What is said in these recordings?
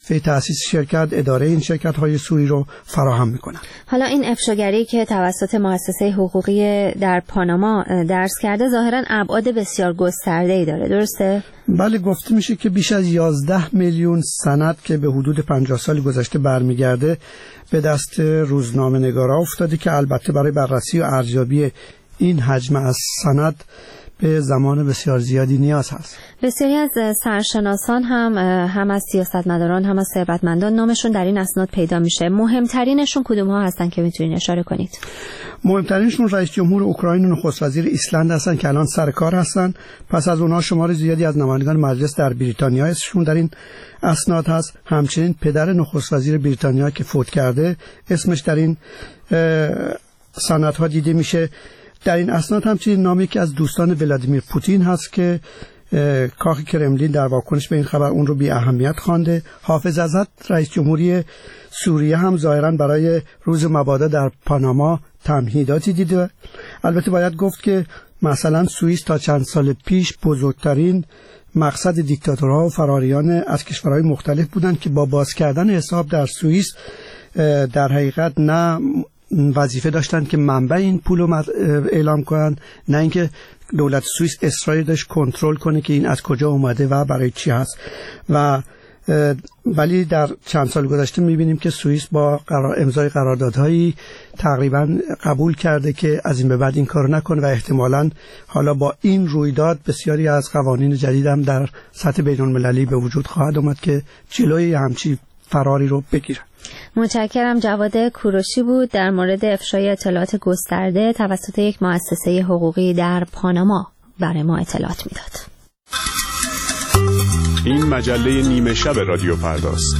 وظیفه تأسیس شرکت، اداره این شرکت‌های سوری رو فراهم می‌کنند. حالا این افشاگری که توسط مؤسسه حقوقی در پاناما درس کرده ظاهراً ابعاد بسیار گسترده‌ای داره، درسته؟ بله، گفته میشه که بیش از 11 میلیون سند که به حدود 50 سال گذشته برمیگرده به دست روزنامه‌نگارا افتاده که البته برای بررسی و ارزیابی این حجم از سند به زمان بسیار زیادی نیاز هست. بسیاری از سرشناسان هم از سیاستمداران هم از ثروتمندان نامشون در این اسناد پیدا میشه. مهمترینشون کدوم ها هستن که میتونین اشاره کنید؟ مهمترینشون رئیس جمهور اوکراین و نخست وزیر ایسلند هستن که الان سر کار هستن. پس از اونها شمار زیادی از نمایندگان مجلس در بریتانیا اسمشون در این اسناد هست. همچنین پدر نخست وزیر بریتانیا که فوت کرده اسمش در این سندها دیده میشه. در این اسناد همچنین نامی که از دوستان ولادیمیر پوتین هست که کاخ کرملین در واکنش به این خبر اون رو بی اهمیت خوانده. حافظ عزت رئیس جمهوری سوریه هم ظاهرا برای روز مبادا در پاناما تمهیداتی دیده. البته باید گفت که مثلا سوئیس تا چند سال پیش بزرگترین مقصد دیکتاتورها و فراریان از کشورهای مختلف بودند که با باز کردن حساب در سوئیس در حقیقت نه وظیفه داشتن که منبع این پول رو اعلام کنن، نه اینکه دولت سوئیس اصرار داشت کنترل کنه که این از کجا اومده و برای چی هست. ولی در چند سال گذشته می‌بینیم که سوئیس با امضای قراردادهایی تقریبا قبول کرده که از این به بعد این کارو نکنه و احتمالاً حالا با این رویداد بسیاری از قوانین جدید هم در سطح بین‌المللی به وجود خواهد اومد که جلوی همچین فراری رو بگیرن. متشکرم. جواد کوروشی بود در مورد افشای اطلاعات گسترده توسط یک مؤسسه حقوقی در پاناما برای ما اطلاعات میداد. این مجله نیمه شب رادیو فرداست.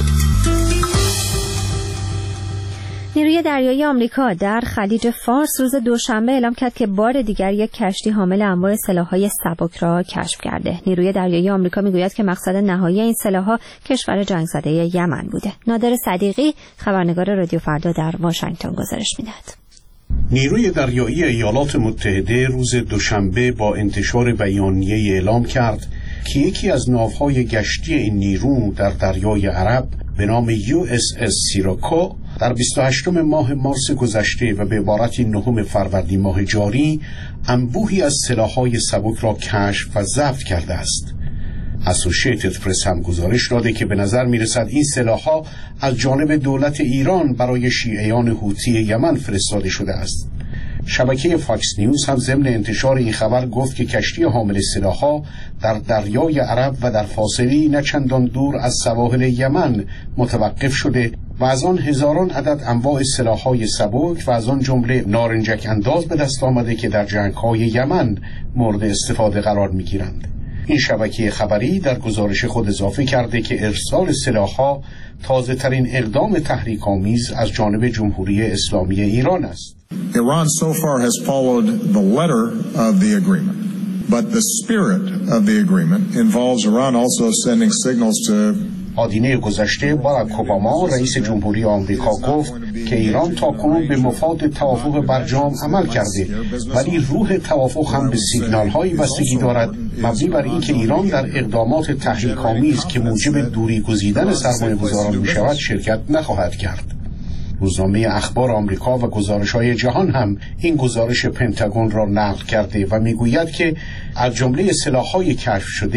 نیروی دریایی آمریکا در خلیج فارس روز دوشنبه اعلام کرد که بار دیگر یک کشتی حامل انواع سلاح‌های سبک را کشف کرده. نیروی دریایی آمریکا میگوید که مقصد نهایی این سلاح‌ها کشور جنگ‌زده یمن بوده. نادر صدیقی خبرنگار رادیو فردا در واشنگتن گزارش می‌دهد. نیروی دریایی ایالات متحده روز دوشنبه با انتشار بیانیه اعلام کرد که یکی از ناوهای گشتی این نیرو در دریای عرب به نام USS سیراکو در 28 ماه مارس گذشته و به عبارت 9 فروردین ماه جاری انبوهی از سلاح‌های سبک را کشف و ضبط کرده است. اسوشیتد پرس هم گزارش داده که به نظر می‌رسد این سلاح‌ها از جانب دولت ایران برای شیعیان حوثی یمن فرستاده شده است. شبکه فاکس نیوز هم ضمن انتشار این خبر گفت که کشتی حامل سلاح‌ها در دریای عرب و در فاصله نه چندان دور از سواحل یمن متوقف شده و از آن هزاران عدد انواع سلاح‌های سبک و از آن جمله نارنجک انداز به دست آمده که در جنگ‌های یمن مورد استفاده قرار می‌گیرند. این شبکه خبری در گزارش خود اضافه کرده که ارسال سلاح‌ها تازه‌ترین اقدام تحریک‌آمیز از جانب جمهوری اسلامی ایران است. Iran so far has followed the letter of the agreement, but the spirit of the agreement involves Iran also sending signals to آدینه گذشته باراک اوباما رئیس جمهوری آمریکا گفت که ایران تاکنون به مفاد توافق برجام عمل کرده، ولی روح توافق هم به سیگنال‌هایی بستگی دارد مبنی بر اینکه ایران در اقدامات تحریک‌آمیز که موجب دوری گزیدن سرمایه‌گذاران می‌شود شرکت نخواهد کرد. روزنامه اخبار آمریکا و گزارش‌های جهان هم این گزارش پنتاگون را نقل کرده و می‌گوید که از جمله سلاح‌های کشف شده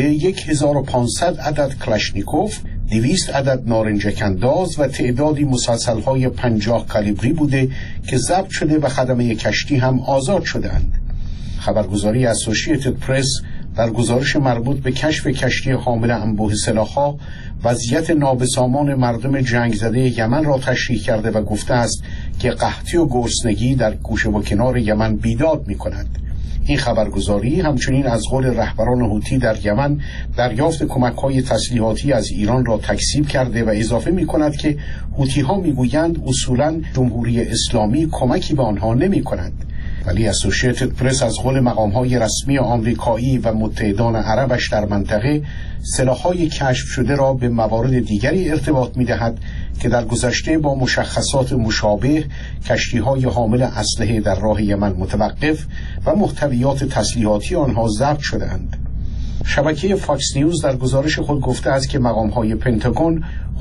1500 عدد کلاشنیکوف، 200 عدد نارنجک انداز و تعدادی مسلسل‌های 50 کالیبری بوده که ضبط شده و خدمه کشتی هم آزاد شدند. خبرگزاری اسوشیتد پرس در گزارش مربوط به کشف کشتی حامل انبوه سلاح‌ها وضعیت نابسامان مردم جنگ زده یمن را تشریح کرده و گفته است که قحطی و گرسنگی در گوشه و کنار یمن بیداد می‌کند. این خبرگزاری همچنین از قول رهبران حوثی در یمن دریافت کمک‌های تسلیحاتی از ایران را تکذیب کرده و اضافه می‌کند که حوثی‌ها می‌گویند اصولاً جمهوری اسلامی کمکی به آنها نمی‌کند. ولی اسوشیتد پرس از قول مقام‌های رسمی آمریکایی و متحدان عربش در منطقه سلاح‌های کشف شده را به موارد دیگری ارتباط می‌دهد که در گذشته با مشخصات مشابه کشتی‌های حامل اسلحه در راه یمن متوقف و محتویات تسلیحاتی آنها ضبط شده‌اند. شبکه فاکس نیوز در گزارش خود گفته است که مقام‌های پنتاگون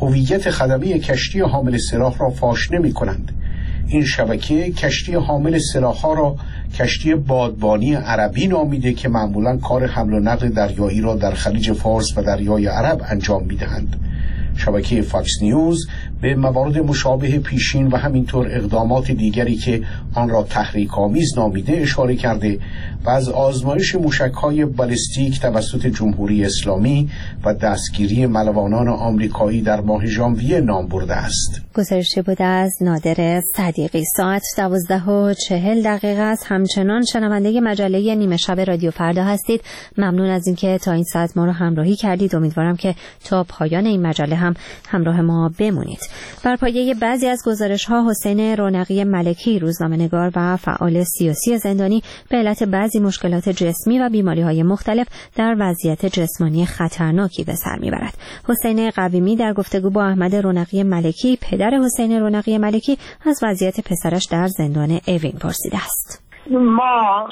هویت خدمه کشتی حامل سلاح را فاش نمی کنند. این شبکه کشتی حامل سلاح‌ها را کشتی بادبانی عربی نامیده که معمولاً کار حمل و نقل دریایی را در خلیج فارس و دریای عرب انجام می‌دهند. شبکه فاکس نیوز به موارد مشابه پیشین و همینطور اقدامات دیگری که آن را تحریک‌آمیز نامیده اشاره کرده و از آزمایش موشک‌های بالستیک توسط جمهوری اسلامی و دستگیری ملوانان آمریکایی در ماه ژانویه نام برده است. گزارشی بوده از نادر صدیقی. ساعت 12:40 است. همچنان شنونده مجله نیمه شب رادیو فردا هستید. ممنون از اینکه تا این ساعت ما رو همراهی کردید. امیدوارم که تا پایان این مجله هم همراه ما بمونید. بر پایه بعضی از گزارش‌ها حسین رونقی ملکی، روزنامه‌نگار و فعال سیاسی زندانی، به علت بعضی مشکلات جسمی و بیماری‌های مختلف در وضعیت جسمانی خطرناکی به سر می‌برد. حسین قویمی در گفتگو با احمد رونقی ملکی، پدر حسین رونقی ملکی، از وضعیت پسرش در زندان اوین پرسیده است. ما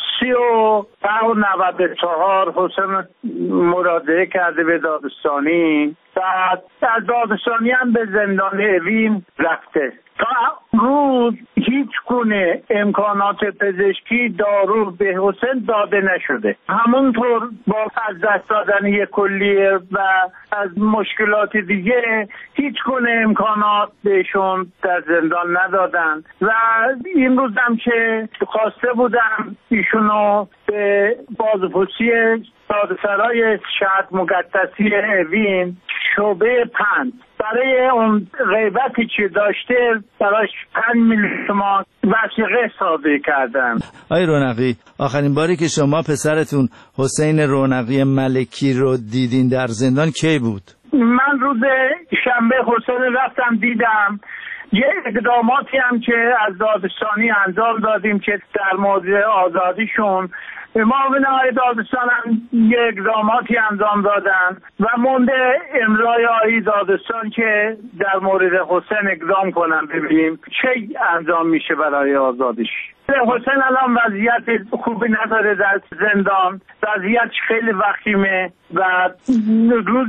93 حسین مراجعه کرده به دادستانی، بعد از دادستانی هم به زندان اوین رفته. تا روز هیچ گونه امکانات پزشکی دارو به حسین داده نشده. همونطور با از دست دادن یک کلیه و از مشکلات دیگه هیچ گونه امکانات بهشون در زندان ندادن و این روز هم که خواسته بودم ایشونو به بازپرسی دادسرای شهر مقدسی اوین شعبه 5 برای اون غیبتی که داشته براش 5 میلیون تومان وثیقه صادر کردن. آقای رونقی، آخرین باری که شما پسرتون حسین رونقی ملکی رو دیدین در زندان کی بود؟ من روز شنبه حسین رفتم دیدم. یه اقداماتی هم که از دادستانی انجام دادیم که در مورد آزادیشون معاون آقای دادستان هم یه اقداماتی انجام دادن و مونده امضای آقای دادستان که در مورد حسین اقدام کنن ببینیم چه انجام میشه برای آزادیش. حسین الان وضعیت خوبی نداره در زندان، وضعیت خیلی وخیمه و روز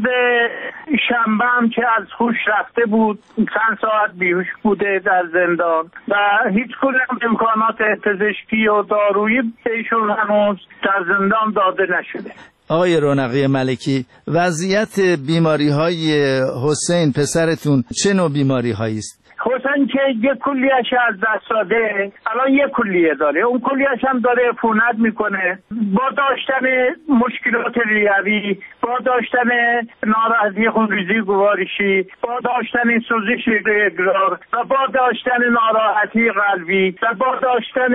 شنبه هم که از هوش رفته بود، چند ساعت بیهوش بوده در زندان و هیچ گونه امکانات پزشکی و دارویی بهشون هنوز در زندان داده نشده. آقای رونقی ملکی، وضعیت بیماری‌های حسین پسرتون چه نوع بیماری‌هایی است؟ حسین که یک کلیه‌اش از دست داده، الان یک کلیه داره، اون کلیه‌اش هم داره عفونت میکنه با داشتن مشکلات ریوی، با داشتن ناراحتی خونریزی گوارشی، با داشتن سوزش ریگرار و با داشتن ناراحتی قلبی و با داشتن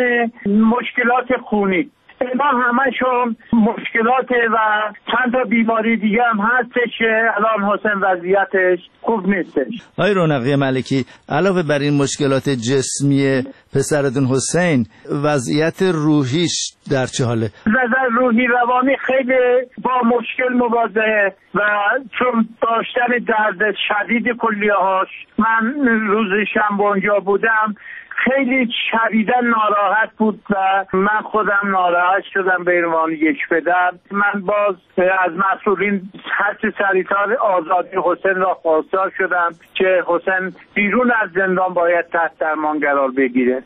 مشکلات خونی. اینا همشون مشکلات و چند تا بیماری دیگه هم هستش که الان حسین وضعیتش خوب نیستش. آقای رونقی ملکی، علاوه بر این مشکلات جسمی پسرتون حسین، وضعیت روحیش در چه حاله؟ نظر روحی روانی خیلی با مشکل مواجهه و چون داشتن درد شدید کلیه‌هاش، من روز شنبه اونجا بودم، خیلی شدیداً ناراحت بود و من خودم ناراحت شدم به عنوان یک پدر. من باز از مسئولین هرچه سریعتر آزادی حسین را خواستار شدم که حسین بیرون از زندان باید تحت درمان قرار بگیره.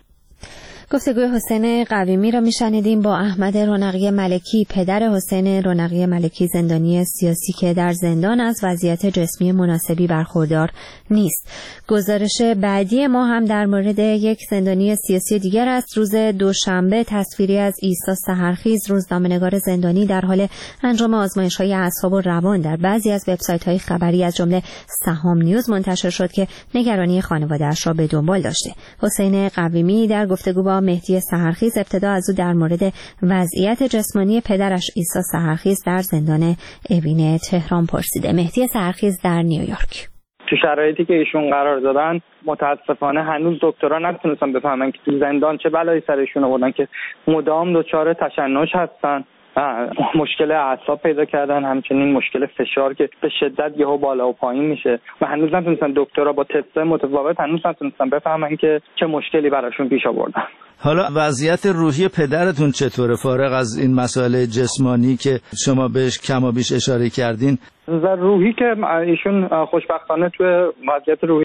گفتگوی حسین قویمی را میشنیدیم با احمد رونقی ملکی، پدر حسین رونقی ملکی زندانی سیاسی که در زندان از وضعیت جسمی مناسبی برخوردار نیست. گزارش بعدی ما هم در مورد یک زندانی سیاسی دیگر است. روز دوشنبه تصویری از عیسی سحرخیز، روزنامه‌نگار زندانی، در حال انجام آزمایش‌های اعصاب و روان در بعضی از وبسایت‌های خبری از جمله سهام نیوز منتشر شد که نگرانی خانواده‌اش را به دنبال داشته. حسین قویمی در گفتگو با مهدی سحرخیز ابتدا از او در مورد وضعیت جسمانی پدرش عیسی سحرخیز در زندان اوین تهران پرسیده. مهدی سحرخیز در نیویورک. تو شرایطی که ایشون قرار دادن متاسفانه هنوز دکترها نتونستن بفهمن که تو زندان چه بلایی سرشون آوردن که مدام دچار تشنج هستن، مشکل اعصاب پیدا کردن، همچنین مشکل فشار که به شدت یهو بالا و پایین میشه و هنوز نتونستن دکترها با تست متفاوت هنوز نتونستن بفهمن که چه مشکلی براشون پیش آوردن. حالا وضعیت روحی پدرتون چطوره فارغ از این مسائل جسمانی که شما بهش کم و بیش اشاره کردین؟ روحی که ایشون خوشبختانه توی وضعیت روحی